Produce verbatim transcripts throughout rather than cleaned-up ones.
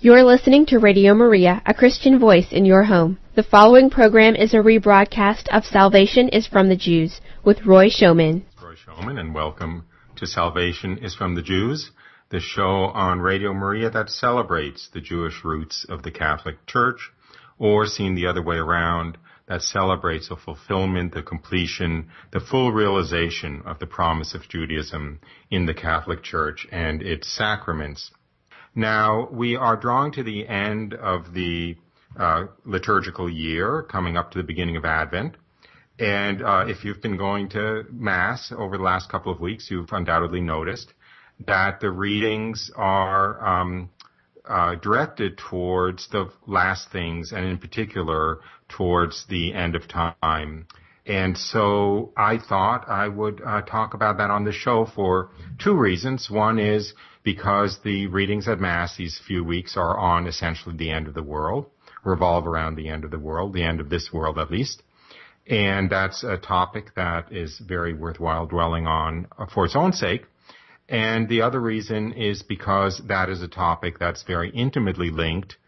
You're listening to Radio Maria, a Christian voice in your home. The following program is a rebroadcast of Salvation is from the Jews with Roy Showman. Roy Showman, and welcome to Salvation is from the Jews, the show on Radio Maria that celebrates the Jewish roots of the Catholic Church, or seen the other way around, that celebrates the fulfillment, the completion, the full realization of the promise of Judaism in the Catholic Church and its sacraments. Now, we are drawing to the end of the uh, liturgical year, coming up to the beginning of Advent. And uh, if you've been going to Mass over the last couple of weeks, you've undoubtedly noticed that the readings are um, uh, directed towards the last things, and in particular towards the end of time. And so I thought I would uh, talk about that on the show for two reasons. One is because the readings at Mass these few weeks are on essentially the end of the world, revolve around the end of the world, the end of this world at least. And that's a topic that is very worthwhile dwelling on for its own sake. And the other reason is because that is a topic that's very intimately linked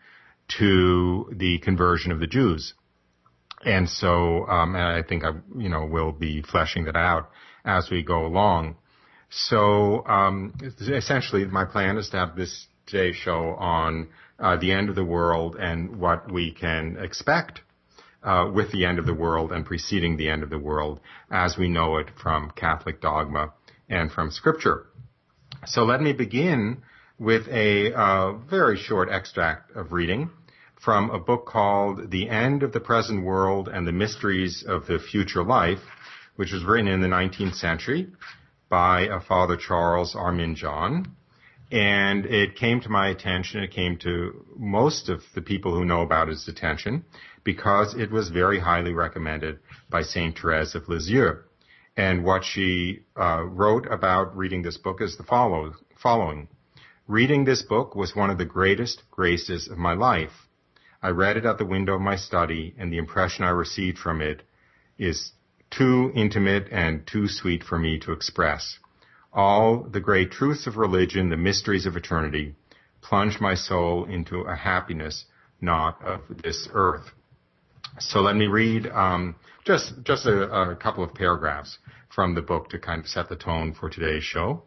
to the conversion of the Jews. And so, um, and I think I, you know, will be fleshing that out as we go along. So, um, essentially my plan is to have this today's show on, uh, the end of the world and what we can expect, uh, with the end of the world and preceding the end of the world as we know it from Catholic dogma and from Scripture. So let me begin with a, uh, very short extract of reading from a book called The End of the Present World and the Mysteries of the Future Life, which was written in the nineteenth century by a Father Charles Arminjon. And it came to my attention, it came to most of the people who know about its attention, because it was very highly recommended by Saint Therese of Lisieux. And what she uh, wrote about reading this book is the follow, following. Reading this book was one of the greatest graces of my life. I read it at the window of my study, and the impression I received from it is too intimate and too sweet for me to express. All the great truths of religion, the mysteries of eternity, plunge my soul into a happiness not of this earth. So let me read um, just just a, a couple of paragraphs from the book to kind of set the tone for today's show.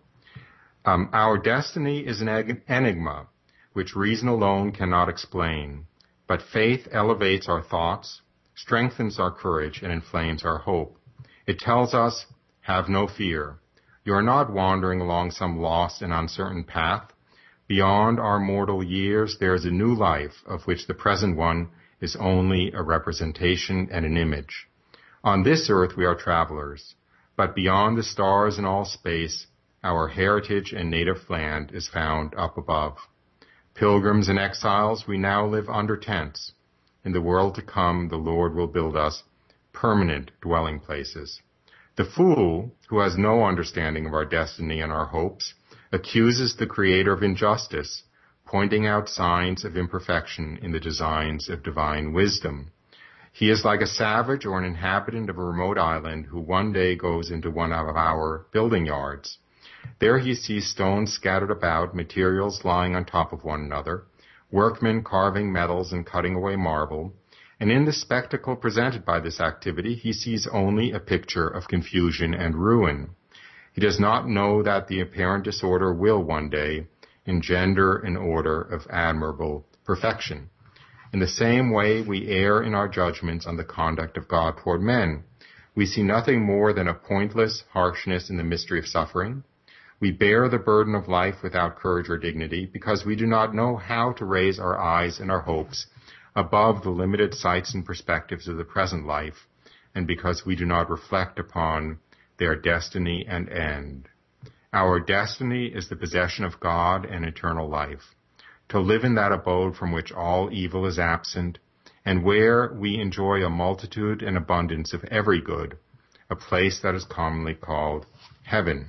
Um, Our destiny is an enigma which reason alone cannot explain, but faith elevates our thoughts, strengthens our courage, and inflames our hope. It tells us, have no fear. You are not wandering along some lost and uncertain path. Beyond our mortal years, there is a new life of which the present one is only a representation and an image. On this earth we are travelers, but beyond the stars and all space, our heritage and native land is found up above. Pilgrims and exiles, we now live under tents. In the world to come, the Lord will build us permanent dwelling places. The fool, who has no understanding of our destiny and our hopes, accuses the Creator of injustice, pointing out signs of imperfection in the designs of divine wisdom. He is like a savage or an inhabitant of a remote island who one day goes into one of our building yards. There he sees stones scattered about, materials lying on top of one another, workmen carving metals and cutting away marble, and in the spectacle presented by this activity, he sees only a picture of confusion and ruin. He does not know that the apparent disorder will one day engender an order of admirable perfection. In the same way, we err in our judgments on the conduct of God toward men. We see nothing more than a pointless harshness in the mystery of suffering. We bear the burden of life without courage or dignity because we do not know how to raise our eyes and our hopes above the limited sights and perspectives of the present life, and because we do not reflect upon their destiny and end. Our destiny is the possession of God and eternal life, to live in that abode from which all evil is absent, and where we enjoy a multitude and abundance of every good, a place that is commonly called heaven.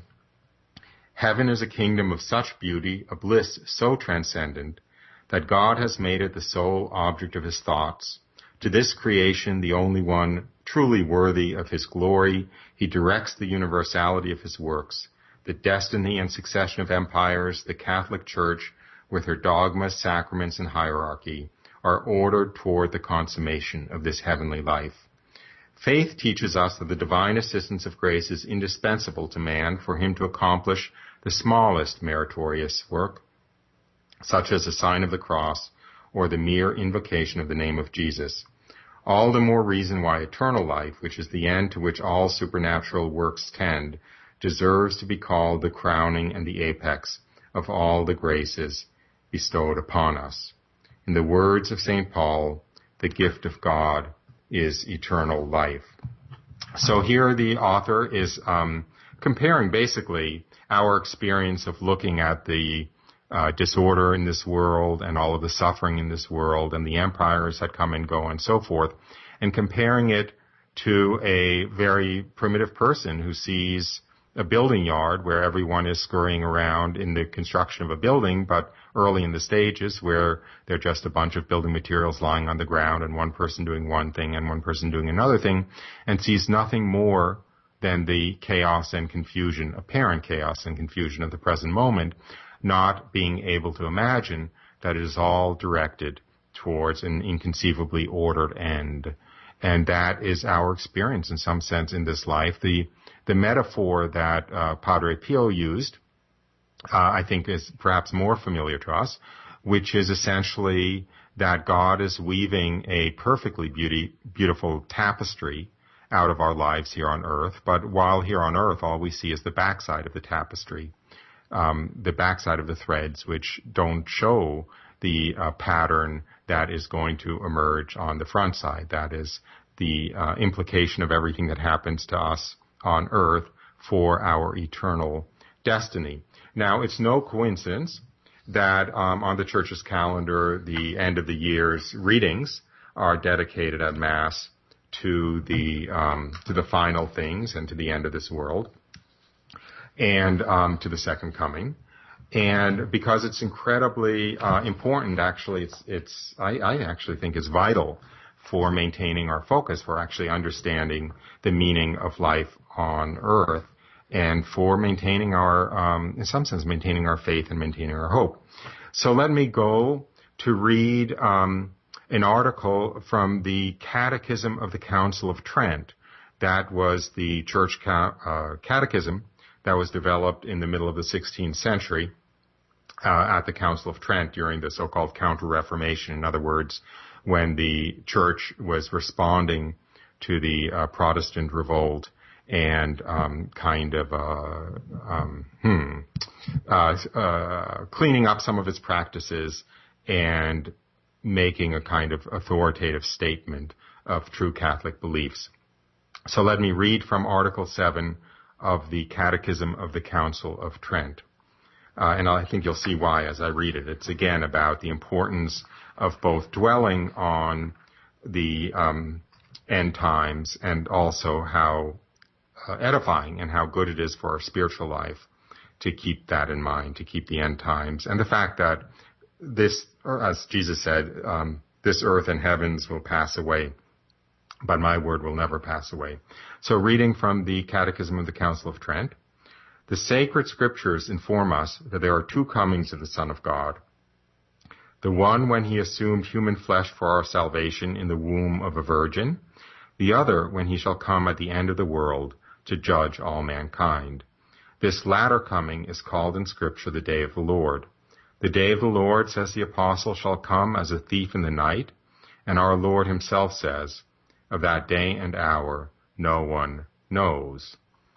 Heaven is a kingdom of such beauty, a bliss so transcendent, that God has made it the sole object of his thoughts. To this creation, the only one truly worthy of his glory, he directs the universality of his works, the destiny and succession of empires, the Catholic Church, with her dogmas, sacraments, and hierarchy, are ordered toward the consummation of this heavenly life. Faith teaches us that the divine assistance of grace is indispensable to man for him to accomplish the smallest meritorious work, such as the sign of the cross or the mere invocation of the name of Jesus. All the more reason why eternal life, which is the end to which all supernatural works tend, deserves to be called the crowning and the apex of all the graces bestowed upon us. In the words of Saint Paul, the gift of God is eternal life. So here the author is um, comparing basically our experience of looking at the uh, disorder in this world and all of the suffering in this world and the empires that come and go and so forth, and comparing it to a very primitive person who sees a building yard where everyone is scurrying around in the construction of a building, but early in the stages where they're just a bunch of building materials lying on the ground and one person doing one thing and one person doing another thing, and sees nothing more than the chaos and confusion, apparent chaos and confusion of the present moment, not being able to imagine that it is all directed towards an inconceivably ordered end. And that is our experience in some sense in this life. The The metaphor that uh, Padre Pio used, uh, I think is perhaps more familiar to us, which is essentially that God is weaving a perfectly beauty, beautiful tapestry out of our lives here on earth. But while here on earth, all we see is the backside of the tapestry, um, the backside of the threads, which don't show the uh, pattern that is going to emerge on the front side. That is the uh, implication of everything that happens to us on earth for our eternal destiny. Now, it's no coincidence that um, on the Church's calendar, the end of the year's readings are dedicated at Mass to the um, to the final things and to the end of this world, and um, to the second coming. And because it's incredibly uh, important, actually, it's it's I, I actually think it's vital for maintaining our focus, for actually understanding the meaning of life on earth, and for maintaining our, um, in some sense, maintaining our faith and maintaining our hope. So let me go to read um, an article from the Catechism of the Council of Trent. That was the church ca- uh, catechism that was developed in the middle of the sixteenth century uh, at the Council of Trent during the so-called Counter-Reformation. In other words, when the church was responding to the uh, Protestant revolt and um, kind of uh, um, hmm, uh, uh, cleaning up some of its practices and making a kind of authoritative statement of true Catholic beliefs. So let me read from Article seven of the Catechism of the Council of Trent. Uh, and I think you'll see why as I read it. It's again about the importance of both dwelling on the um, end times and also how uh, edifying and how good it is for our spiritual life to keep that in mind, to keep the end times, and the fact that this, or as Jesus said, um, this earth and heavens will pass away, but my word will never pass away. So reading from the Catechism of the Council of Trent, the sacred scriptures inform us that there are two comings of the Son of God. The one when he assumed human flesh for our salvation in the womb of a virgin, the other when he shall come at the end of the world to judge all mankind. This latter coming is called in Scripture the day of the Lord. The day of the Lord, says the apostle, shall come as a thief in the night, and our Lord himself says, of that day and hour no one knows.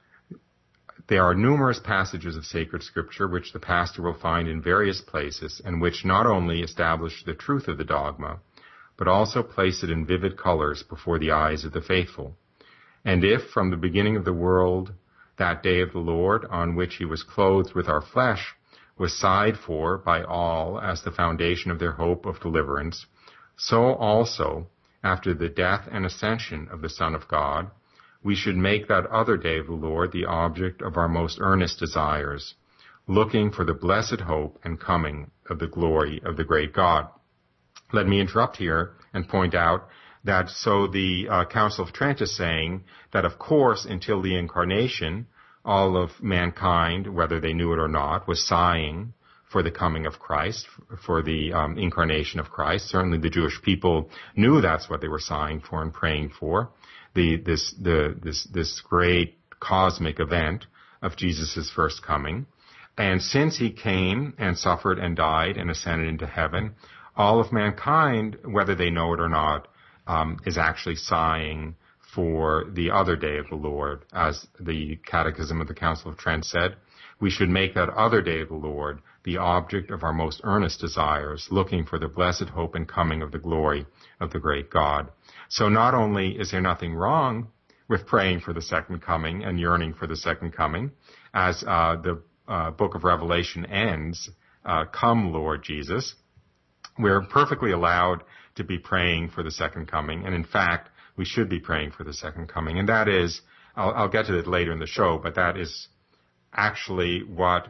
There are numerous passages of sacred scripture which the pastor will find in various places and which not only establish the truth of the dogma, but also place it in vivid colors before the eyes of the faithful. And if from the beginning of the world that day of the Lord on which he was clothed with our flesh was sighed for by all as the foundation of their hope of deliverance, so also after the death and ascension of the Son of God, we should make that other day of the Lord the object of our most earnest desires, looking for the blessed hope and coming of the glory of the great God. Let me interrupt here and point out that so the uh, Council of Trent is saying that, of course, until the Incarnation, all of mankind, whether they knew it or not, was sighing for the coming of Christ, for the um, incarnation of Christ. Certainly the Jewish people knew that's what they were sighing for and praying for, the this the this this great cosmic event of Jesus' first coming. And since he came and suffered and died and ascended into heaven, all of mankind, whether they know it or not, um, is actually sighing for the other day of the Lord. As the Catechism of the Council of Trent said, we should make that other day of the Lord the object of our most earnest desires, looking for the blessed hope and coming of the glory of the great God. So not only is there nothing wrong with praying for the second coming and yearning for the second coming, as uh, the uh, book of Revelation ends, uh, come Lord Jesus, we're perfectly allowed to be praying for the second coming, and in fact, we should be praying for the second coming. And that is, I'll, I'll get to it later in the show, but that is actually what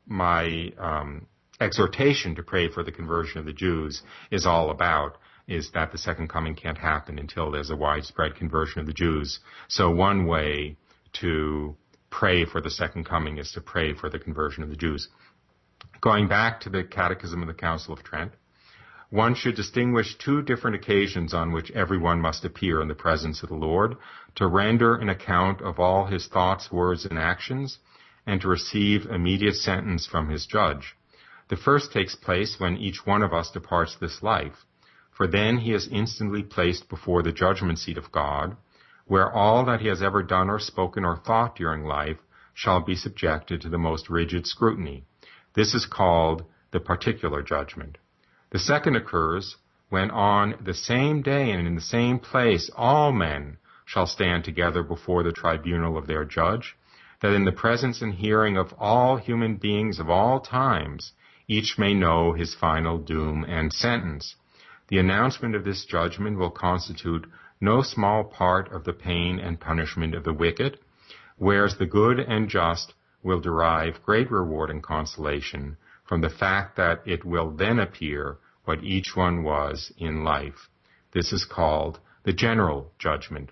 my um, exhortation to pray for the conversion of the Jews is all about, is that the second coming can't happen until there's a widespread conversion of the Jews. So one way to pray for the second coming is to pray for the conversion of the Jews. Going back to the Catechism of the Council of Trent, one should distinguish two different occasions on which everyone must appear in the presence of the Lord to render an account of all his thoughts, words, and actions, and to receive immediate sentence from his judge. The first takes place when each one of us departs this life, for then he is instantly placed before the judgment seat of God, where all that he has ever done or spoken or thought during life shall be subjected to the most rigid scrutiny. This is called the particular judgment. The second occurs when on the same day and in the same place all men shall stand together before the tribunal of their judge, that in the presence and hearing of all human beings of all times, each may know his final doom and sentence. The announcement of this judgment will constitute no small part of the pain and punishment of the wicked, whereas the good and just will derive great reward and consolation from the fact that it will then appear what each one was in life. This is called the general judgment.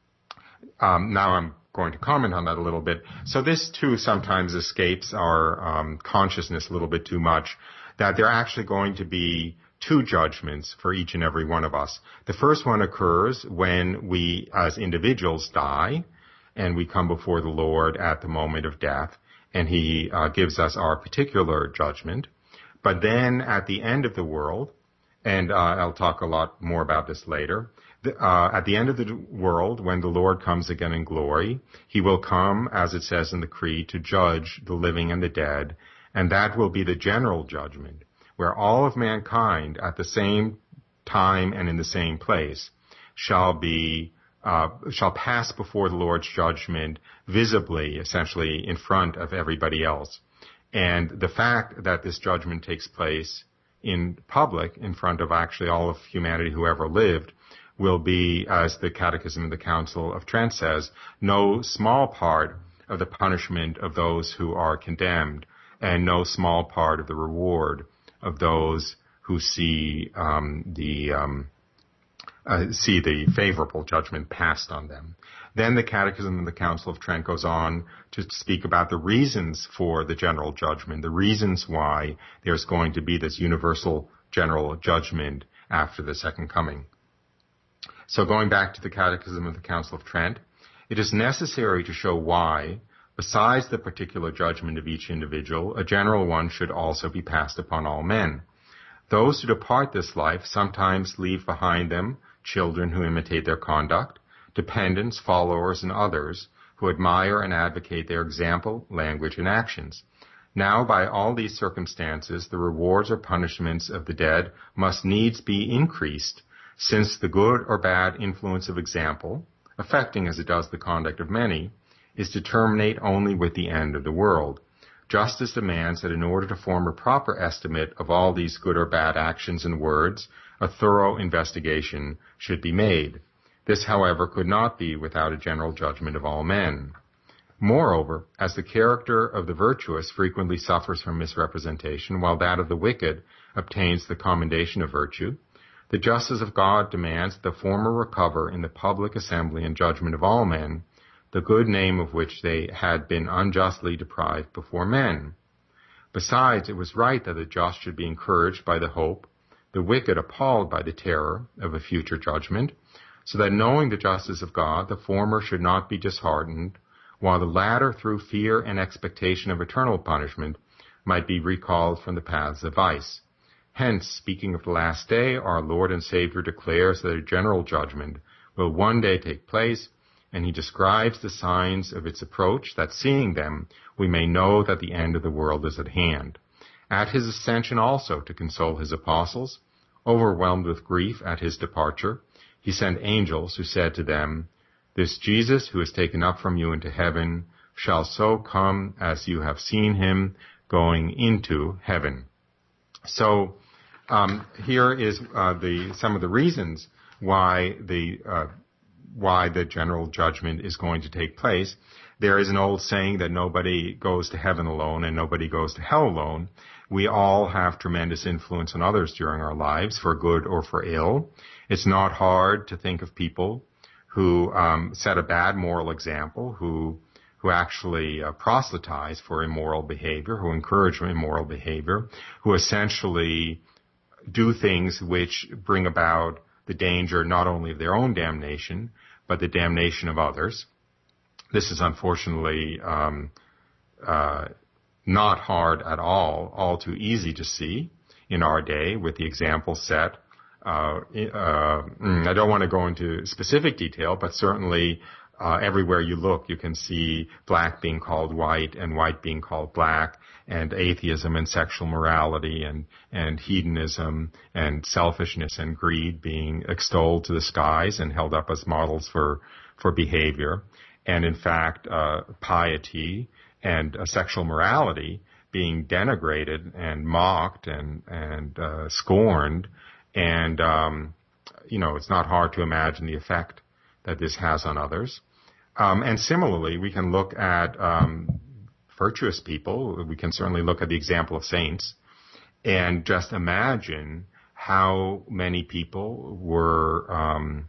Um, now I'm going to comment on that a little bit. So this too sometimes escapes our um, consciousness a little bit too much, that there are actually going to be two judgments for each and every one of us. The first one occurs when we as individuals die and we come before the Lord at the moment of death, and he uh, gives us our particular judgment. But then at the end of the world, and uh, I'll talk a lot more about this later, the, uh, at the end of the world, when the Lord comes again in glory, he will come, as it says in the Creed, to judge the living and the dead, and that will be the general judgment, where all of mankind at the same time and in the same place shall be uh, shall pass before the Lord's judgment visibly, essentially in front of everybody else. And the fact that this judgment takes place in public, in front of actually all of humanity who ever lived, will be, as the Catechism of the Council of Trent says, no small part of the punishment of those who are condemned, and no small part of the reward of those who see um, the um, uh, see the favorable judgment passed on them. Then the Catechism of the Council of Trent goes on to speak about the reasons for the general judgment, the reasons why there's going to be this universal general judgment after the second coming. So going back to the Catechism of the Council of Trent, it is necessary to show why, besides the particular judgment of each individual, a general one should also be passed upon all men. Those who depart this life sometimes leave behind them children who imitate their conduct, dependents, followers, and others who admire and advocate their example, language, and actions. Now, by all these circumstances, the rewards or punishments of the dead must needs be increased, since the good or bad influence of example, affecting as it does the conduct of many, is to terminate only with the end of the world. Justice demands that in order to form a proper estimate of all these good or bad actions and words, a thorough investigation should be made. This, however, could not be without a general judgment of all men. Moreover, as the character of the virtuous frequently suffers from misrepresentation, while that of the wicked obtains the commendation of virtue, the justice of God demands that the former recover in the public assembly and judgment of all men the good name of which they had been unjustly deprived before men. Besides, it was right that the just should be encouraged by the hope, the wicked appalled by the terror of a future judgment, so that knowing the justice of God, the former should not be disheartened, while the latter, through fear and expectation of eternal punishment, might be recalled from the paths of vice. Hence, speaking of the last day, our Lord and Savior declares that a general judgment will one day take place, and he describes the signs of its approach, that seeing them, we may know that the end of the world is at hand. At his ascension also, to console his apostles, overwhelmed with grief at his departure, he sent angels who said to them, "This Jesus who is taken up from you into heaven shall so come as you have seen him going into heaven." So um, here is uh, the some of the reasons why the uh, why the general judgment is going to take place. There is an old saying that nobody goes to heaven alone and nobody goes to hell alone. We all have tremendous influence on others during our lives, for good or for ill. It's not hard to think of people who um, set a bad moral example, who who actually uh, proselytize for immoral behavior, who encourage immoral behavior, who essentially do things which bring about the danger not only of their own damnation, but the damnation of others. This is unfortunately um, uh, not hard at all, all too easy to see in our day with the example set. Uh, uh, I don't want to go into specific detail, but certainly uh, everywhere you look, you can see black being called white and white being called black, and atheism and sexual morality and, and hedonism and selfishness and greed being extolled to the skies and held up as models for, for behavior. And in fact, uh, piety and uh, sexual morality being denigrated and mocked and, and uh, scorned. And, um, you know, it's not hard to imagine the effect that this has on others. Um, and similarly, we can look at um, virtuous people. We can certainly look at the example of saints and just imagine how many people were um,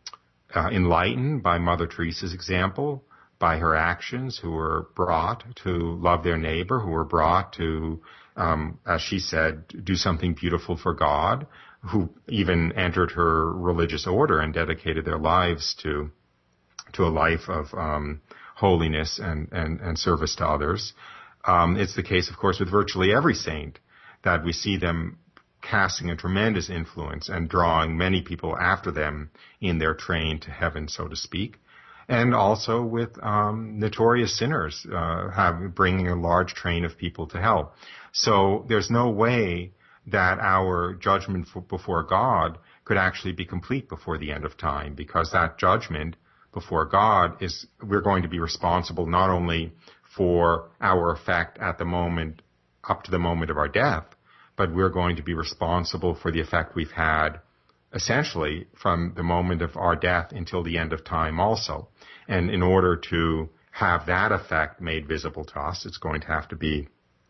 uh, enlightened by Mother Teresa's example, by her actions, who were brought to love their neighbor, who were brought to, um, as she said, do something beautiful for God, who even entered her religious order and dedicated their lives to to a life of um, holiness and, and, and service to others. Um, it's the case, of course, with virtually every saint that we see them casting a tremendous influence and drawing many people after them in their train to heaven, so to speak. And also with um, notorious sinners, uh, have, bringing a large train of people to hell. So there's no way that our judgment for, before God could actually be complete before the end of time, because that judgment before God is, we're going to be responsible not only for our effect at the moment, up to the moment of our death, but we're going to be responsible for the effect we've had essentially from the moment of our death until the end of time also. And in order to have that effect made visible to us, it's going to have to be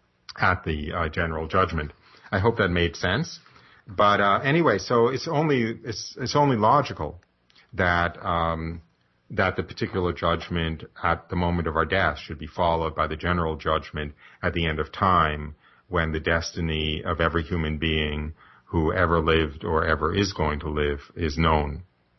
at the uh, general judgment. I hope that made sense. But uh, anyway, so it's only it's it's only logical that um, that the particular judgment at the moment of our death should be followed by the general judgment at the end of time, when the destiny of every human being who ever lived or ever is going to live is known.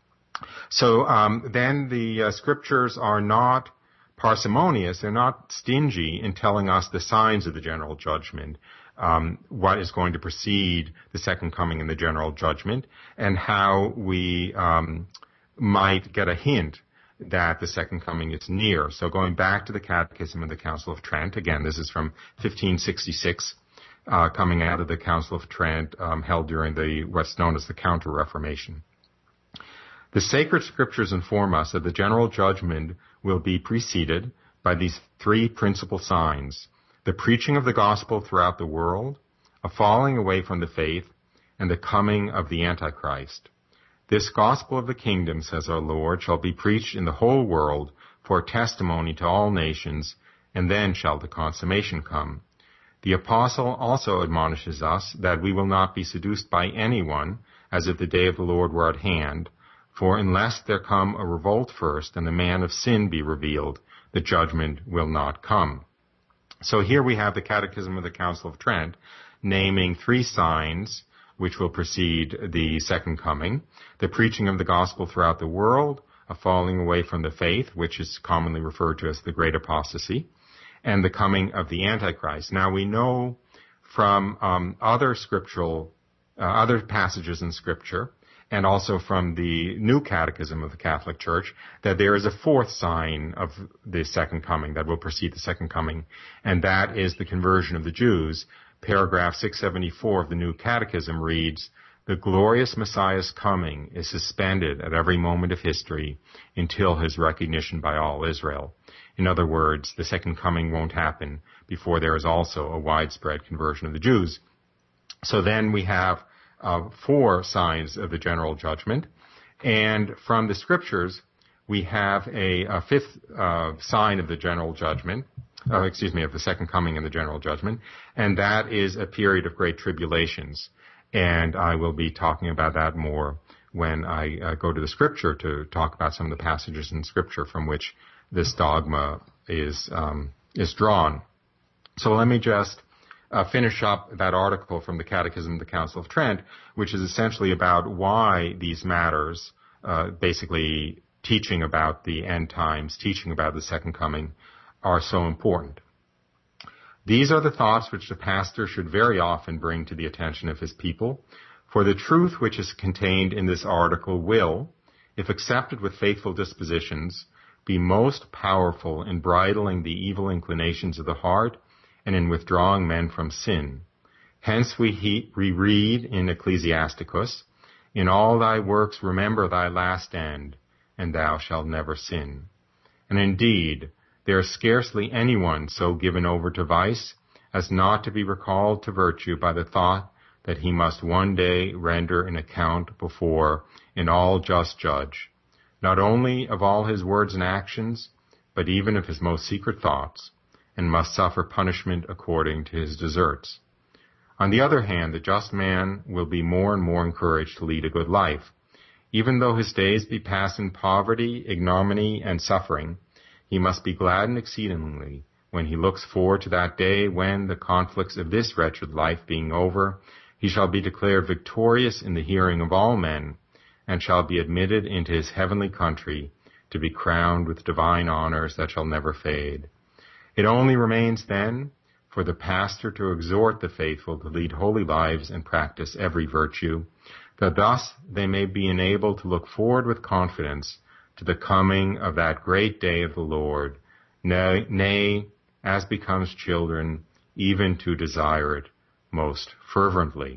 So um, then the uh, scriptures are not parsimonious, they're not stingy in telling us the signs of the general judgment, um, what is going to precede the second coming in the general judgment, and how we um, might get a hint that the second coming is near. So going back to the Catechism of the Council of Trent, again, this is from fifteen sixty-six, uh, coming out of the Council of Trent, um, held during the what's known as the Counter-Reformation. The sacred scriptures inform us that the general judgment will be preceded by these three principal signs: the preaching of the gospel throughout the world, a falling away from the faith, and the coming of the Antichrist. This gospel of the kingdom, says our Lord, shall be preached in the whole world for a testimony to all nations, and then shall the consummation come. The apostle also admonishes us that we will not be seduced by anyone, as if the day of the Lord were at hand, for unless there come a revolt first and the man of sin be revealed, the judgment will not come. So here we have the Catechism of the Council of Trent naming three signs which will precede the second coming: the preaching of the gospel throughout the world, a falling away from the faith, which is commonly referred to as the great apostasy, and the coming of the Antichrist. Now we know from um, other scriptural, uh, other passages in Scripture, and also from the New Catechism of the Catholic Church, that there is a fourth sign of the second coming that will precede the second coming, and that is the conversion of the Jews. Paragraph six seventy-four of the New Catechism reads, "The glorious Messiah's coming is suspended at every moment of history until his recognition by all Israel." In other words, the second coming won't happen before there is also a widespread conversion of the Jews. So then we have uh, four signs of the general judgment, and from the Scriptures we have a, a fifth uh, sign of the general judgment, uh, excuse me, of the second coming and the general judgment, and that is a period of great tribulations. And I will be talking about that more when I uh, go to the Scripture to talk about some of the passages in Scripture from which this dogma is um, is drawn. So let me just uh, finish up that article from the Catechism of the Council of Trent, which is essentially about why these matters, uh, basically teaching about the end times, teaching about the second coming, are so important. These are the thoughts which the pastor should very often bring to the attention of his people, for the truth which is contained in this article will, if accepted with faithful dispositions, be most powerful in bridling the evil inclinations of the heart and in withdrawing men from sin. Hence we, he, we read in Ecclesiasticus, "In all thy works remember thy last end, and thou shalt never sin." And indeed, there is scarcely anyone so given over to vice as not to be recalled to virtue by the thought that he must one day render an account before an all-just judge, not only of all his words and actions, but even of his most secret thoughts, and must suffer punishment according to his deserts. On the other hand, the just man will be more and more encouraged to lead a good life. Even though his days be passed in poverty, ignominy, and suffering, he must be gladdened exceedingly when he looks forward to that day when, the conflicts of this wretched life being over, he shall be declared victorious in the hearing of all men, and shall be admitted into his heavenly country to be crowned with divine honors that shall never fade. It only remains then for the pastor to exhort the faithful to lead holy lives and practice every virtue, that thus they may be enabled to look forward with confidence to the coming of that great day of the Lord, nay, nay, as becomes children, even to desire it most fervently.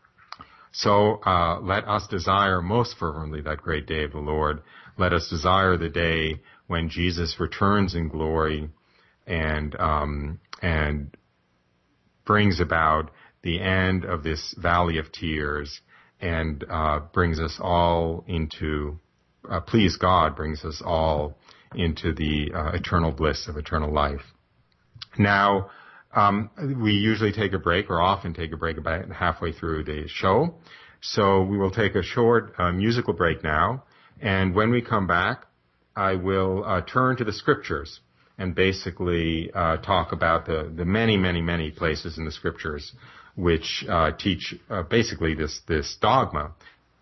So uh, let us desire most fervently that great day of the Lord. Let us desire the day when Jesus returns in glory and um, and brings about the end of this valley of tears and uh, brings us all into, uh, please God, brings us all into the uh, eternal bliss of eternal life. Now, um, we usually take a break, or often take a break about halfway through the show. So we will take a short uh, musical break now, and when we come back, I will uh, turn to the Scriptures and basically uh, talk about the, the many, many, many places in the Scriptures which uh, teach uh, basically this, this dogma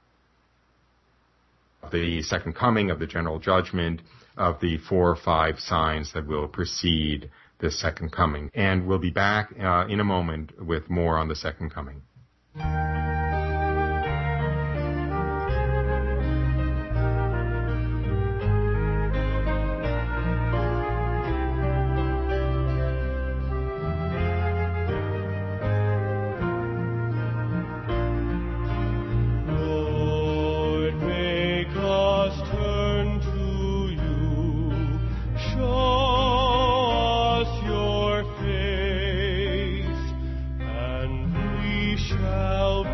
of the second coming, of the general judgment, of the four or five signs that will precede the second coming. And we'll be back uh, in a moment with more on the second coming. Shall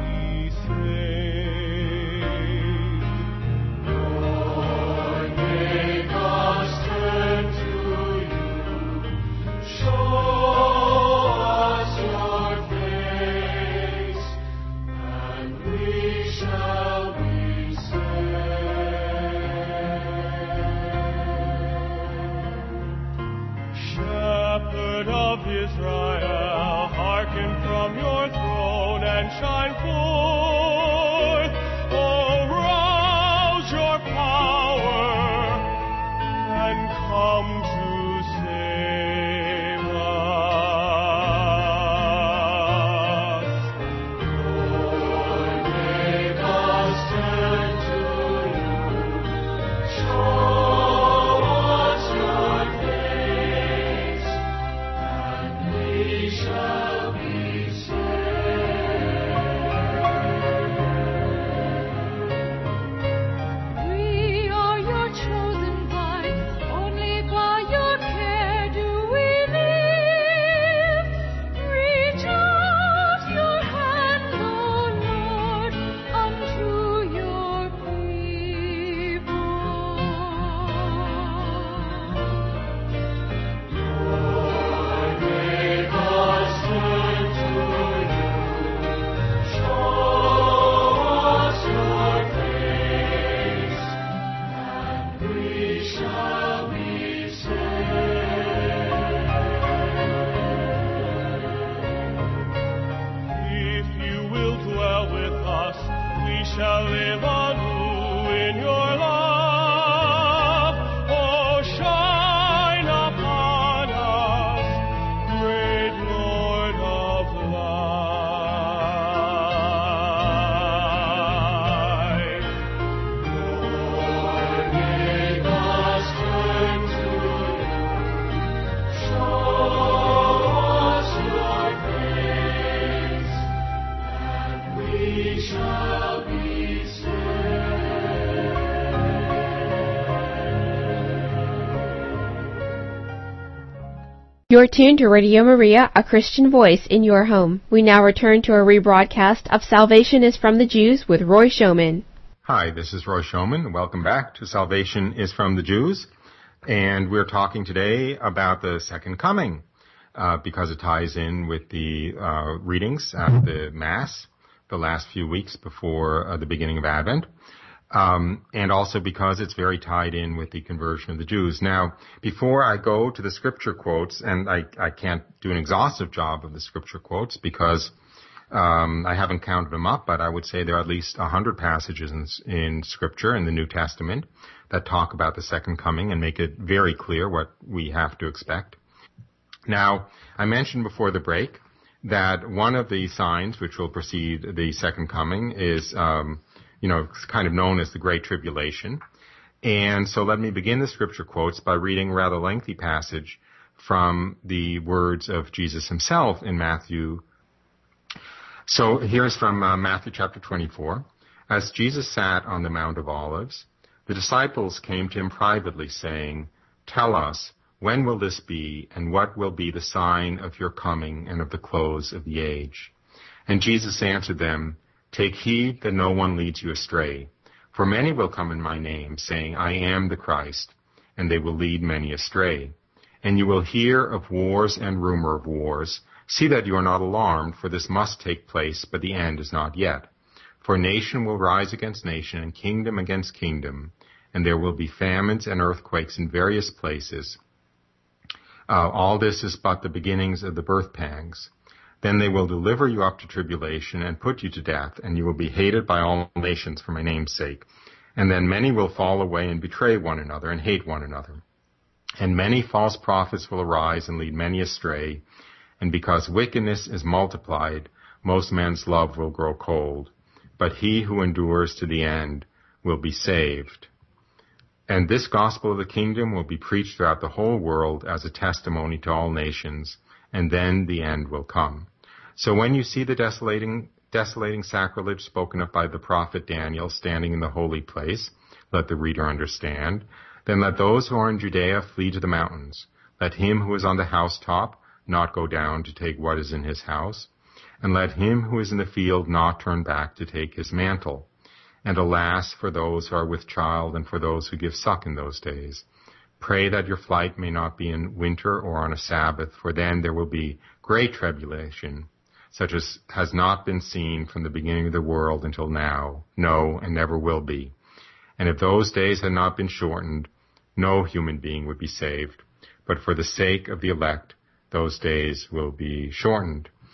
and shine forth. Oh, rouse your power and come to save us. Lord, make us turn to you. Show us your face, and we shall be saved. We are your chosen vine, only by your care do we live. Reach out your hand, O Lord, unto your people. Lord, make us turn to you. Show us your face, and we shall be saved. If you will dwell with us, we shall live anew in your love. Oh, shine upon us, great Lord of life. Lord, make us turn to you. Show us your face, and we shall be saved. You're tuned to Radio Maria, a Christian voice in your home. We now return to a rebroadcast of Salvation is from the Jews with Roy Schoeman. Hi, this is Roy Schoeman. Welcome back to Salvation is from the Jews. And we're talking today about the Second Coming, uh, because it ties in with the uh, readings at the Mass the last few weeks before uh, the beginning of Advent. Um, and also because it's very tied in with the conversion of the Jews. Now, before I go to the scripture quotes, and I, I can't do an exhaustive job of the scripture quotes because um, I haven't counted them up, but I would say there are at least a hundred passages in, in scripture in the New Testament that talk about the second coming and make it very clear what we have to expect. Now, I mentioned before the break that one of the signs which will precede the second coming is um, you know, it's kind of known as the Great Tribulation. And so let me begin the scripture quotes by reading a rather lengthy passage from the words of Jesus himself in Matthew. So here's from uh, Matthew chapter twenty-four. As Jesus sat on the Mount of Olives, the disciples came to him privately, saying, "Tell us, when will this be, and what will be the sign of your coming and of the close of the age?" And Jesus answered them, "Take heed that no one leads you astray. For many will come in my name, saying, 'I am the Christ,' and they will lead many astray. And you will hear of wars and rumor of wars. See that you are not alarmed, for this must take place, but the end is not yet. For nation will rise against nation, and kingdom against kingdom, and there will be famines and earthquakes in various places. Uh, all this is but the beginnings of the birth pangs. Then they will deliver you up to tribulation and put you to death, and you will be hated by all nations for my name's sake. And then many will fall away and betray one another and hate one another. And many false prophets will arise and lead many astray. And because wickedness is multiplied, most men's love will grow cold. But he who endures to the end will be saved. And this gospel of the kingdom will be preached throughout the whole world as a testimony to all nations, and then the end will come. So when you see the desolating, desolating sacrilege spoken of by the prophet Daniel standing in the holy place, let the reader understand. Then let those who are in Judea flee to the mountains. Let him who is on the housetop not go down to take what is in his house. And let him who is in the field not turn back to take his mantle. And alas, for those who are with child and for those who give suck in those days. Pray that your flight may not be in winter or on a Sabbath, for then there will be great tribulation, such as has not been seen from the beginning of the world until now, no, and never will be. And if those days had not been shortened, no human being would be saved. But for the sake of the elect, those days will be shortened.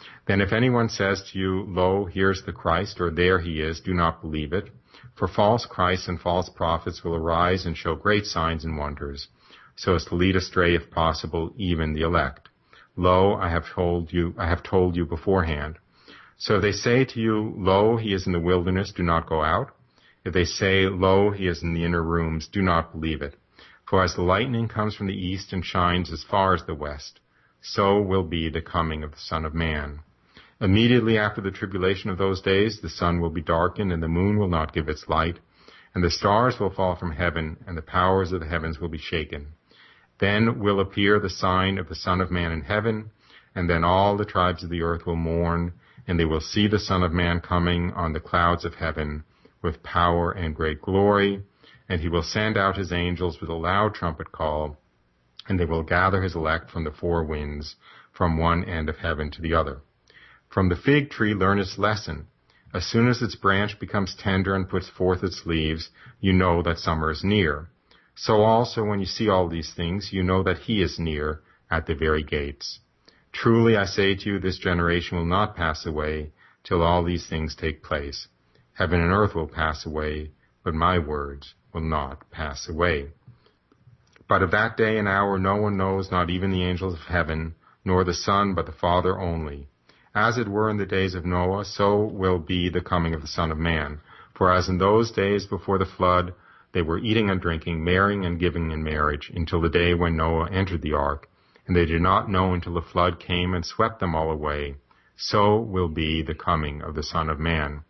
Then if anyone says to you, Lo, here's the Christ, or there he is, do not believe it. For false Christs and false prophets will arise and show great signs and wonders, so as to lead astray, if possible, even the elect. Lo, I have told you, I have told you beforehand. So if they say to you, Lo, he is in the wilderness, do not go out. If they say, Lo, he is in the inner rooms, do not believe it. For as the lightning comes from the east and shines as far as the west, so will be the coming of the Son of Man. Immediately after the tribulation of those days, the sun will be darkened, and the moon will not give its light, and the stars will fall from heaven, and the powers of the heavens will be shaken. Then will appear the sign of the Son of Man in heaven, and then all the tribes of the earth will mourn, and they will see the Son of Man coming on the clouds of heaven with power and great glory, and he will send out his angels with a loud trumpet call, and they will gather his elect from the four winds, from one end of heaven to the other. From the fig tree learn its lesson. As soon as its branch becomes tender and puts forth its leaves, you know that summer is near. So also when you see all these things, you know that he is near at the very gates. Truly I say to you, this generation will not pass away till all these things take place. Heaven and earth will pass away, but my words will not pass away. But of that day and hour no one knows, not even the angels of heaven, nor the Son, but the Father only. As it were in the days of Noah, so will be the coming of the Son of Man. For as in those days before the flood, they were eating and drinking, marrying and giving in marriage, until the day when Noah entered the ark, and they did not know until the flood came and swept them all away, so will be the coming of the Son of Man.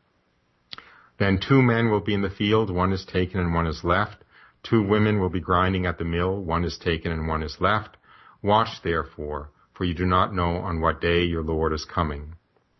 Then two men will be in the field, one is taken and one is left. Two women will be grinding at the mill, one is taken and one is left. Watch therefore, for you do not know on what day your Lord is coming.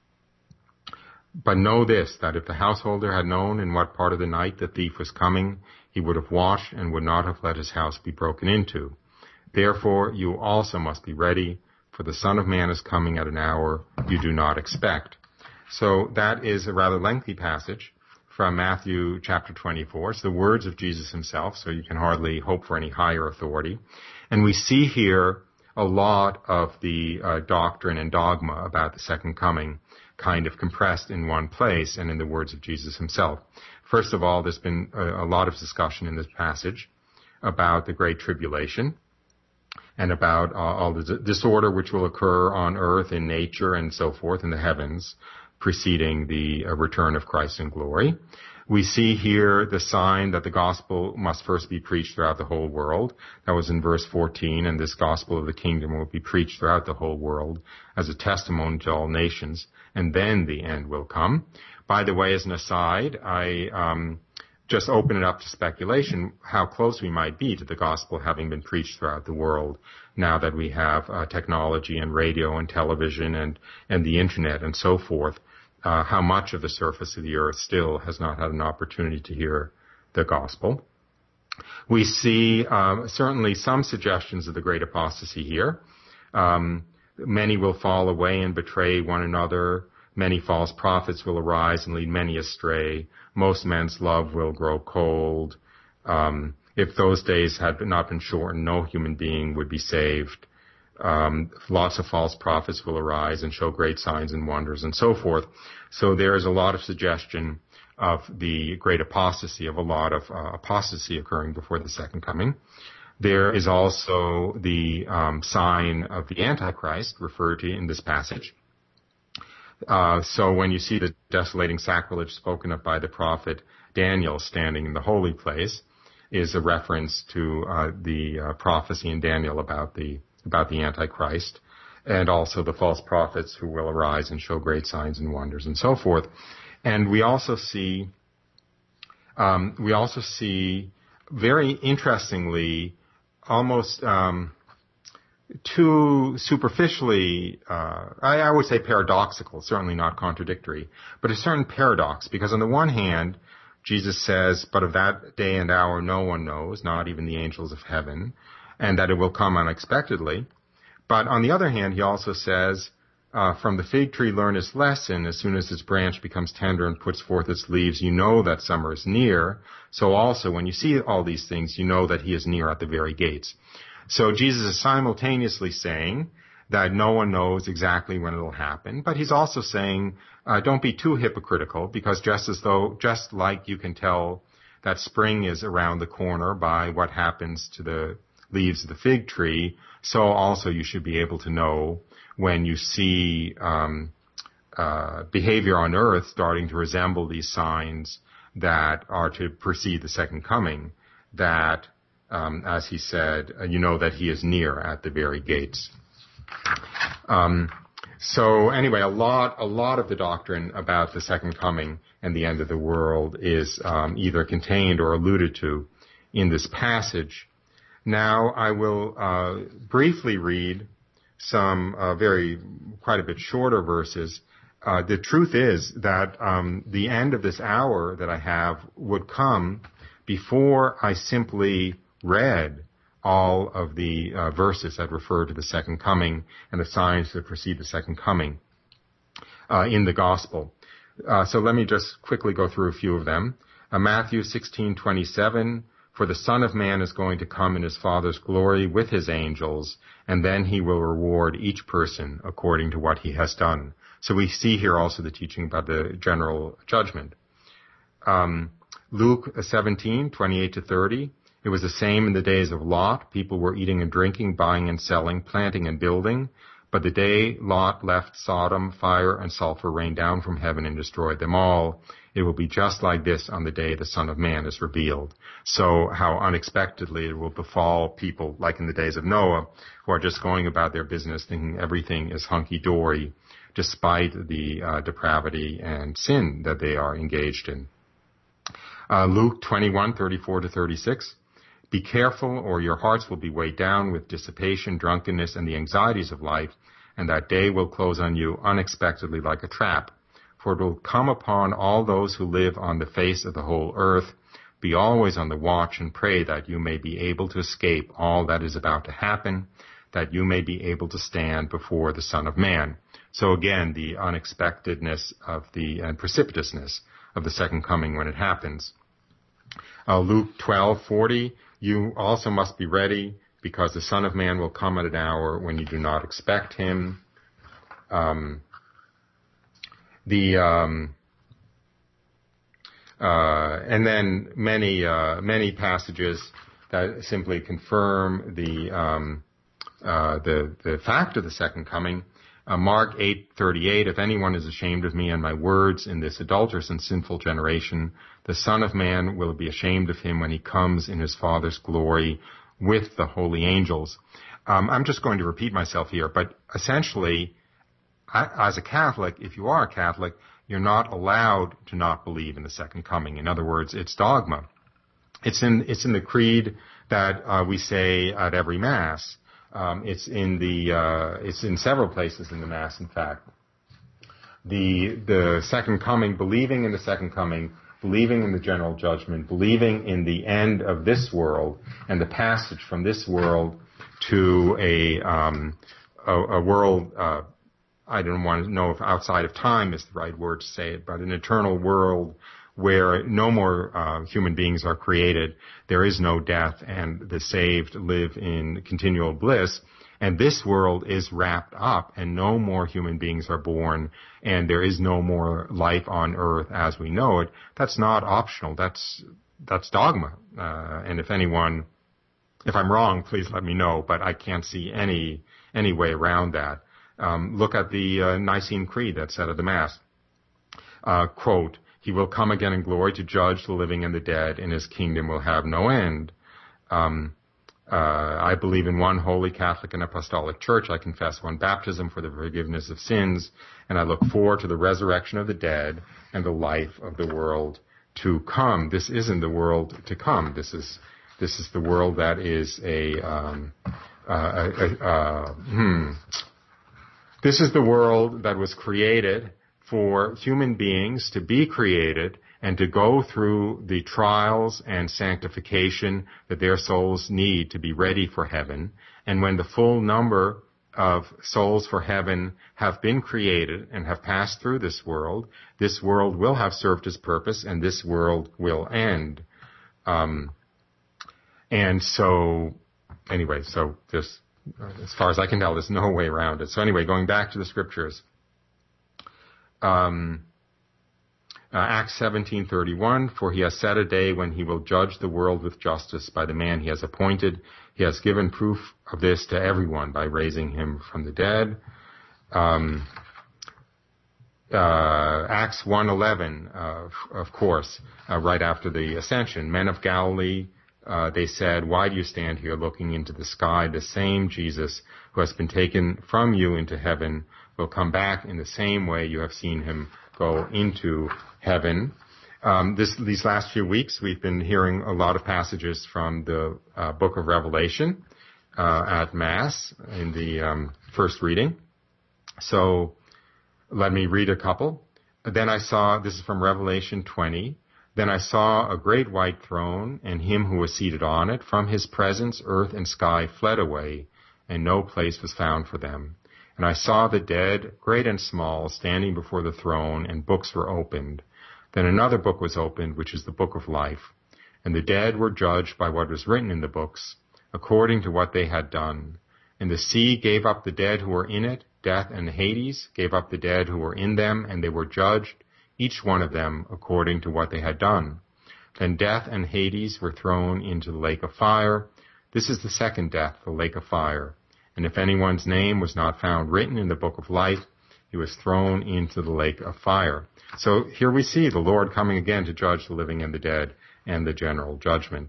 But know this, that if the householder had known in what part of the night the thief was coming, he would have watched and would not have let his house be broken into. Therefore you also must be ready, for the Son of Man is coming at an hour you do not expect. So that is a rather lengthy passage from Matthew chapter twenty-four. It's the words of Jesus himself, so you can hardly hope for any higher authority. And we see here a lot of the uh, doctrine and dogma about the second coming kind of compressed in one place and in the words of Jesus himself. First of all, there's been a, a lot of discussion in this passage about the Great Tribulation and about uh, all the d- disorder which will occur on earth in nature and so forth in the heavens preceding the uh, return of Christ in glory. We see here the sign that the gospel must first be preached throughout the whole world. That was in verse fourteen, and this gospel of the kingdom will be preached throughout the whole world as a testimony to all nations, and then the end will come. By the way, as an aside, I um, just open it up to speculation how close we might be to the gospel having been preached throughout the world now that we have uh, technology and radio and television and, and the internet and so forth. Uh, how much of the surface of the earth still has not had an opportunity to hear the gospel. We see um, certainly some suggestions of the great apostasy here. Um, many will fall away and betray one another. Many false prophets will arise and lead many astray. Most men's love will grow cold. Um, if those days had not been shortened, no human being would be saved. Um, lots of false prophets will arise and show great signs and wonders and so forth. So there is a lot of suggestion of the great apostasy, of a lot of uh, apostasy occurring before the second coming. There is also the um, sign of the Antichrist referred to in this passage. Uh, so when you see the desolating sacrilege spoken of by the prophet Daniel standing in the holy place, is a reference to uh, the uh, prophecy in Daniel about the about the Antichrist, and also the false prophets who will arise and show great signs and wonders and so forth. And we also see, um, we also see very interestingly, almost um, too superficially, uh, I, I would say paradoxical, certainly not contradictory, but a certain paradox, because on the one hand, Jesus says, but of that day and hour no one knows, not even the angels of heaven, and that it will come unexpectedly. But on the other hand, he also says, uh, from the fig tree learn its lesson. As soon as its branch becomes tender and puts forth its leaves, you know that summer is near. So also when you see all these things, you know that he is near at the very gates. So Jesus is simultaneously saying that no one knows exactly when it'll happen. But he's also saying, uh, don't be too hypocritical, because just as though, just like you can tell that spring is around the corner by what happens to the leaves of the fig tree, so also you should be able to know when you see um, uh, behavior on earth starting to resemble these signs that are to precede the second coming, that, um, as he said, uh, you know that he is near at the very gates. Um, so anyway, a lot, a lot of the doctrine about the second coming and the end of the world is um, either contained or alluded to in this passage. Now I will uh, briefly read some uh, very, quite a bit shorter verses. Uh, the truth is that um, the end of this hour that I have would come before I simply read all of the uh, verses that refer to the second coming and the signs that precede the second coming uh, in the gospel. Uh, so let me just quickly go through a few of them. Uh, Matthew sixteen twenty-seven, for the Son of Man is going to come in his Father's glory with his angels, and then he will reward each person according to what he has done. So we see here also the teaching about the general judgment. Um, Luke seventeen twenty-eight to thirty, it was the same in the days of Lot. People were eating and drinking, buying and selling, planting and building. But the day Lot left Sodom, fire and sulfur rained down from heaven and destroyed them all. It will be just like this on the day the Son of Man is revealed. So how unexpectedly it will befall people like in the days of Noah, who are just going about their business thinking everything is hunky-dory, despite the uh, depravity and sin that they are engaged in. Uh, Luke twenty-one thirty-four to thirty-six. Be careful, or your hearts will be weighed down with dissipation, drunkenness, and the anxieties of life, and that day will close on you unexpectedly like a trap. For it will come upon all those who live on the face of the whole earth. Be always on the watch and pray that you may be able to escape all that is about to happen, that you may be able to stand before the Son of Man. So again, the unexpectedness of the, and precipitousness of the second coming when it happens. Uh, Luke twelve forty, you also must be ready, because the Son of Man will come at an hour when you do not expect him. Um, the um, uh, and then many uh, many passages that simply confirm the um, uh, the the fact of the second coming. Uh, Mark eight thirty-eight, if anyone is ashamed of me and my words in this adulterous and sinful generation, the Son of Man will be ashamed of him when he comes in his Father's glory with the holy angels. Um, I'm just going to repeat myself here, but essentially, I, as a Catholic, if you are a Catholic, you're not allowed to not believe in the second coming. In other words, it's dogma. It's in it's in the creed that uh, we say at every Mass. Um, it's in the uh, it's in several places in the Mass. In fact, the the second coming, believing in the second coming, believing in the general judgment, believing in the end of this world and the passage from this world to a um, a, a world. Uh, I don't want to know if outside of time is the right word to say it, but an eternal world where no more uh, human beings are created, there is no death, and the saved live in continual bliss. And this world is wrapped up, and no more human beings are born, and there is no more life on earth as we know it. That's not optional. That's that's dogma. Uh, and if anyone, if I'm wrong, please let me know. But I can't see any any way around that. Um, look at the uh, Nicene Creed that said at the Mass. Uh, quote, he will come again in glory to judge the living and the dead, and his kingdom will have no end. Um, uh, I believe in one holy Catholic and Apostolic Church. I confess one baptism for the forgiveness of sins, and I look forward to the resurrection of the dead and the life of the world to come. This isn't the world to come. This is this is the world that is a um, uh, a, a, uh, hmm. This is the world that was created for human beings to be created and to go through the trials and sanctification that their souls need to be ready for heaven. And when the full number of souls for heaven have been created and have passed through this world, this world will have served its purpose and this world will end. Um, and so, anyway, so just as far as I can tell, there's no way around it. So anyway, going back to the scriptures, um, uh, Acts seventeen thirty-one, for he has set a day when he will judge the world with justice by the man he has appointed. He has given proof of this to everyone by raising him from the dead. Um, uh, Acts one eleven, uh, of course, uh, right after the ascension, men of Galilee, uh, they said, why do you stand here looking into the sky? The same Jesus who has been taken from you into heaven will come back in the same way you have seen him go into heaven. Um, this, these last few weeks, we've been hearing a lot of passages from the uh, book of Revelation uh, at Mass in the um, first reading. So let me read a couple. Then I saw, this is from Revelation twenty, then I saw a great white throne and him who was seated on it. From his presence, earth and sky fled away, and no place was found for them. And I saw the dead, great and small, standing before the throne, and books were opened. Then another book was opened, which is the book of life. And the dead were judged by what was written in the books, according to what they had done. And the sea gave up the dead who were in it. Death and Hades gave up the dead who were in them, and they were judged, each one of them according to what they had done. Then death and Hades were thrown into the lake of fire. This is the second death, the lake of fire. And if anyone's name was not found written in the book of life, he was thrown into the lake of fire. So here we see the Lord coming again to judge the living and the dead and the general judgment.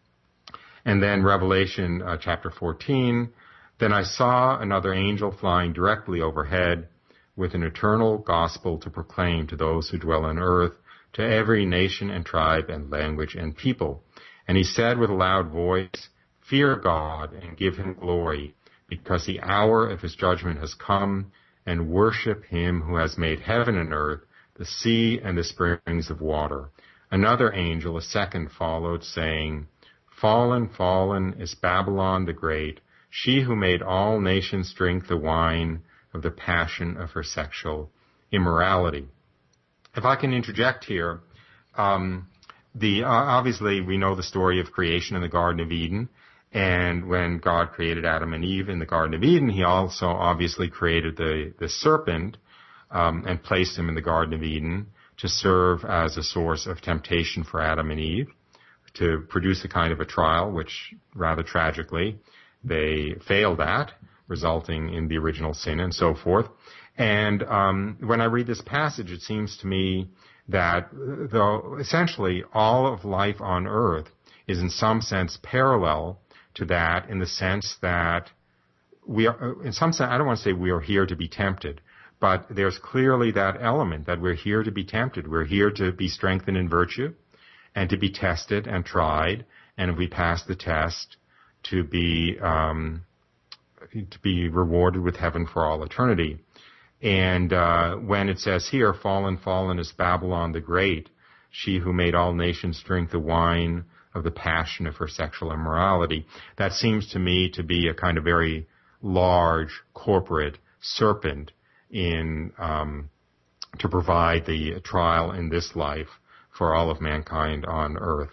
And then Revelation uh, chapter fourteen, then I saw another angel flying directly overhead with an eternal gospel to proclaim to those who dwell on earth, to every nation and tribe and language and people. And he said with a loud voice, fear God and give him glory, because the hour of his judgment has come, and worship him who has made heaven and earth, the sea and the springs of water. Another angel, a second, followed, saying, fallen, fallen is Babylon the Great, she who made all nations drink the wine of the passion of her sexual immorality. If I can interject here, um, the uh, obviously we know the story of creation in the Garden of Eden, and when God created Adam and Eve in the Garden of Eden, he also obviously created the, the serpent um, and placed him in the Garden of Eden to serve as a source of temptation for Adam and Eve, to produce a kind of a trial, which rather tragically they failed at, resulting in the original sin and so forth. And um, when I read this passage, it seems to me that though essentially all of life on earth is in some sense parallel to that, in the sense that we are, in some sense, I don't want to say we are here to be tempted, but there's clearly that element that we're here to be tempted. We're here to be strengthened in virtue and to be tested and tried, and if we pass the test, to be um, to be rewarded with heaven for all eternity. And uh, when it says here, fallen, fallen is Babylon the Great, she who made all nations drink the wine of the passion of her sexual immorality, that seems to me to be a kind of very large corporate serpent in um, to provide the trial in this life for all of mankind on earth.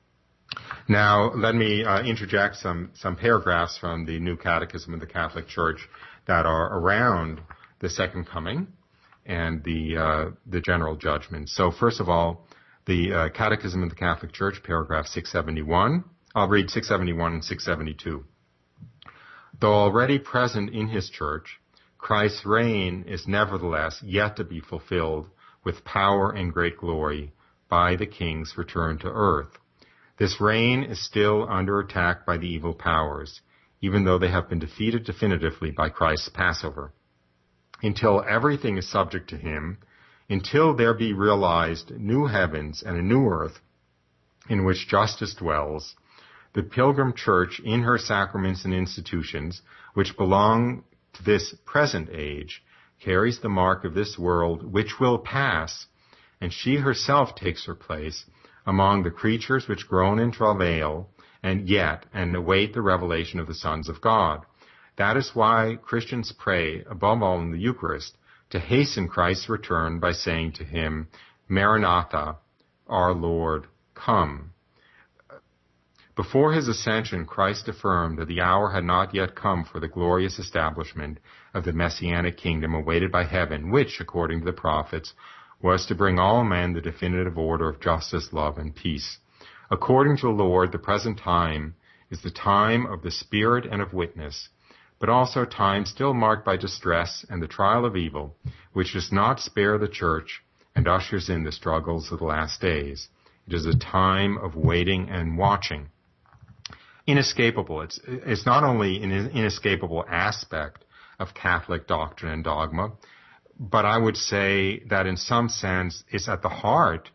Now, let me uh, interject some, some paragraphs from the New Catechism of the Catholic Church that are around the second coming and the uh, the general judgment. So, first of all, the uh, Catechism of the Catholic Church, paragraph six seventy-one. I'll read six seventy-one and six seventy-two. Though already present in his church, Christ's reign is nevertheless yet to be fulfilled with power and great glory by the King's return to earth. This reign is still under attack by the evil powers, even though they have been defeated definitively by Christ's Passover. Until everything is subject to him, until there be realized new heavens and a new earth in which justice dwells, the pilgrim church in her sacraments and institutions, which belong to this present age, carries the mark of this world which will pass, and she herself takes her place among the creatures which groan in travail and yet and await the revelation of the sons of God. That is why Christians pray, above all in the Eucharist, to hasten Christ's return by saying to him, Maranatha, our Lord, come. Before his ascension, Christ affirmed that the hour had not yet come for the glorious establishment of the Messianic kingdom awaited by heaven, which, according to the prophets, was to bring all men the definitive order of justice, love, and peace. According to the Lord, the present time is the time of the Spirit and of witness, but also time still marked by distress and the trial of evil, which does not spare the church and ushers in the struggles of the last days. It is a time of waiting and watching. Inescapable. It's, it's not only an inescapable aspect of Catholic doctrine and dogma, but I would say that in some sense it's at the heart,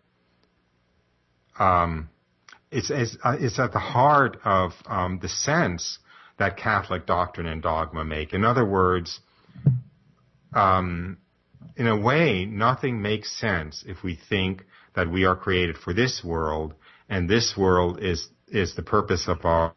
um, it's, it's, uh, it's at the heart of um, the sense that Catholic doctrine and dogma make. In other words, um, in a way, nothing makes sense if we think that we are created for this world, and this world is is the purpose of our.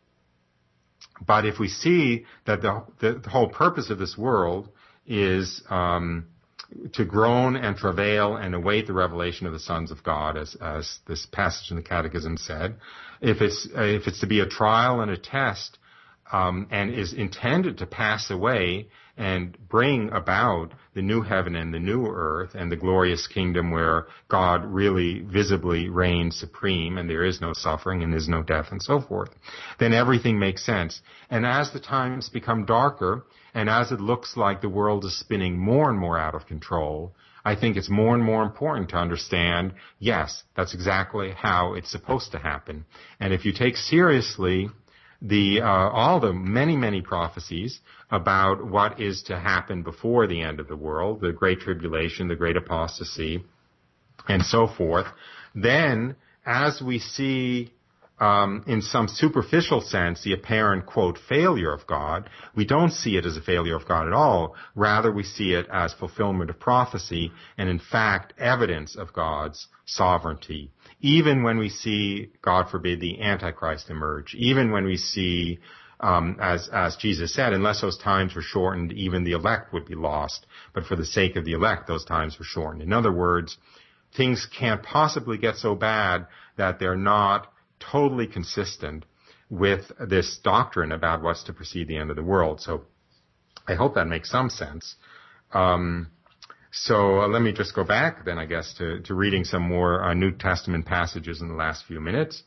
But if we see that the the, the whole purpose of this world is um, to groan and travail and await the revelation of the sons of God, as as this passage in the Catechism said, if it's if it's to be a trial and a test, um, and is intended to pass away and bring about the new heaven and the new earth and the glorious kingdom where God really visibly reigns supreme and there is no suffering and there's no death and so forth, then everything makes sense. And as the times become darker and as it looks like the world is spinning more and more out of control, I think it's more and more important to understand, yes, that's exactly how it's supposed to happen. And if you take seriously the uh, all the many, many prophecies about what is to happen before the end of the world, the Great Tribulation, the Great Apostasy, and so forth, then as we see um, in some superficial sense the apparent, quote, failure of God, we don't see it as a failure of God at all. Rather, we see it as fulfillment of prophecy and, in fact, evidence of God's sovereignty. Even when we see, God forbid, the Antichrist emerge, even when we see, um, as, as Jesus said, unless those times were shortened, even the elect would be lost. But for the sake of the elect, those times were shortened. In other words, things can't possibly get so bad that they're not totally consistent with this doctrine about what's to precede the end of the world. So I hope that makes some sense. Um, So uh, let me just go back then, I guess, to, to reading some more uh, New Testament passages in the last few minutes.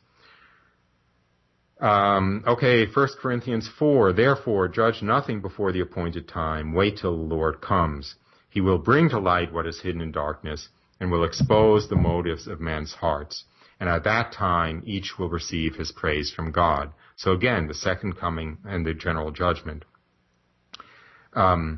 Um, okay, First Corinthians four, therefore judge nothing before the appointed time. Wait till the Lord comes. He will bring to light what is hidden in darkness and will expose the motives of men's hearts. And at that time, each will receive his praise from God. So again, the second coming and the general judgment. Um,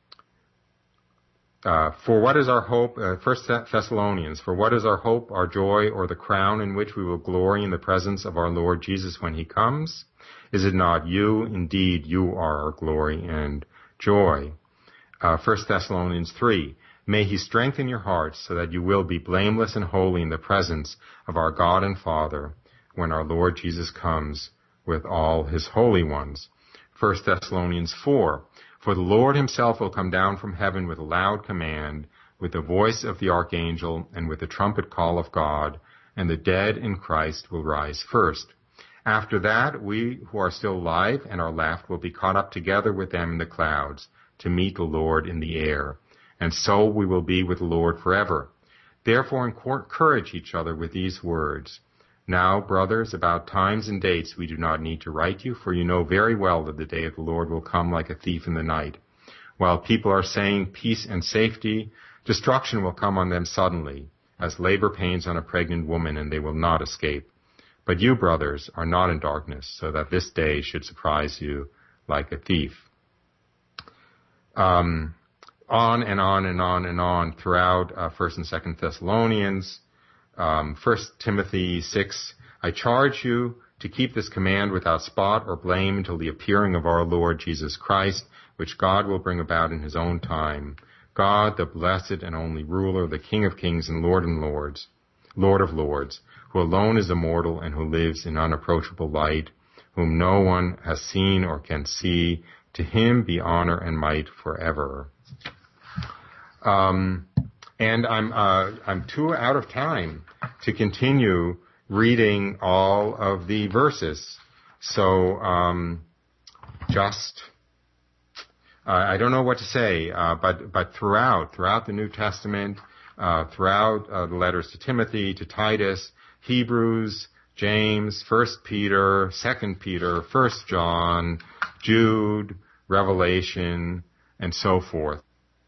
Uh, for what is our hope, uh, First Thessalonians, for what is our hope, our joy, or the crown in which we will glory in the presence of our Lord Jesus when he comes? Is it not you? Indeed, you are our glory and joy. Uh, First Thessalonians three, may he strengthen your hearts so that you will be blameless and holy in the presence of our God and Father when our Lord Jesus comes with all his holy ones. First Thessalonians four, for the Lord himself will come down from heaven with a loud command, with the voice of the archangel, and with the trumpet call of God, and the dead in Christ will rise first. After that, we who are still alive and are left will be caught up together with them in the clouds to meet the Lord in the air, and so we will be with the Lord forever. Therefore encourage each other with these words. Now, brothers, about times and dates we do not need to write you, for you know very well that the day of the Lord will come like a thief in the night. While people are saying peace and safety, destruction will come on them suddenly, as labor pains on a pregnant woman, and they will not escape. But you, brothers, are not in darkness, so that this day should surprise you like a thief. Um, on and on and on and on throughout uh, First and Second Thessalonians. Um, First Timothy six, I charge you to keep this command without spot or blame until the appearing of our Lord Jesus Christ, which God will bring about in his own time. God, the blessed and only ruler, the King of kings and Lord and lords, Lord of lords, who alone is immortal and who lives in unapproachable light, whom no one has seen or can see, to him be honor and might forever. Um, And I'm uh, I'm too out of time to continue reading all of the verses. So um, just, uh, I don't know what to say, uh, but but throughout, throughout the New Testament, uh, throughout uh, the letters to Timothy, to Titus, Hebrews, James, First Peter, Second Peter, First John, Jude, Revelation, and so forth.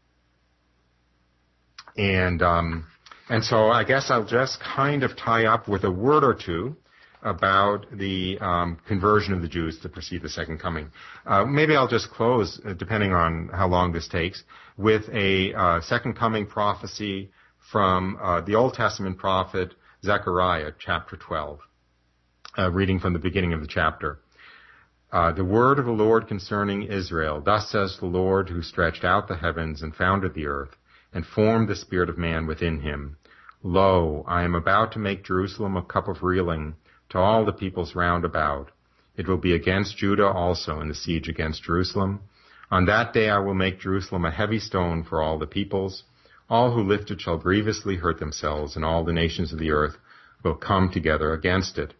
And um, and so I guess I'll just kind of tie up with a word or two about the um, conversion of the Jews to precede the second coming. Uh, maybe I'll just close, uh, depending on how long this takes, with a uh, second coming prophecy from uh, the Old Testament prophet Zechariah, chapter twelve, uh, reading from the beginning of the chapter. Uh, the word of the Lord concerning Israel. Thus says the Lord, who stretched out the heavens and founded the earth, and formed the spirit of man within him. Lo, I am about to make Jerusalem a cup of reeling to all the peoples round about. It will be against Judah also in the siege against Jerusalem. On that day I will make Jerusalem a heavy stone for all the peoples. All who lift it shall grievously hurt themselves, and all the nations of the earth will come together against it.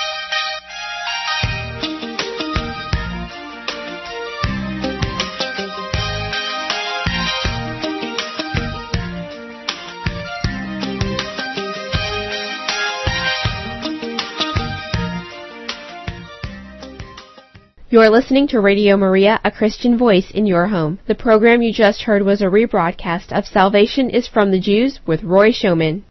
You're listening to Radio Maria, a Christian voice in your home. The program you just heard was a rebroadcast of Salvation is from the Jews with Roy Showman.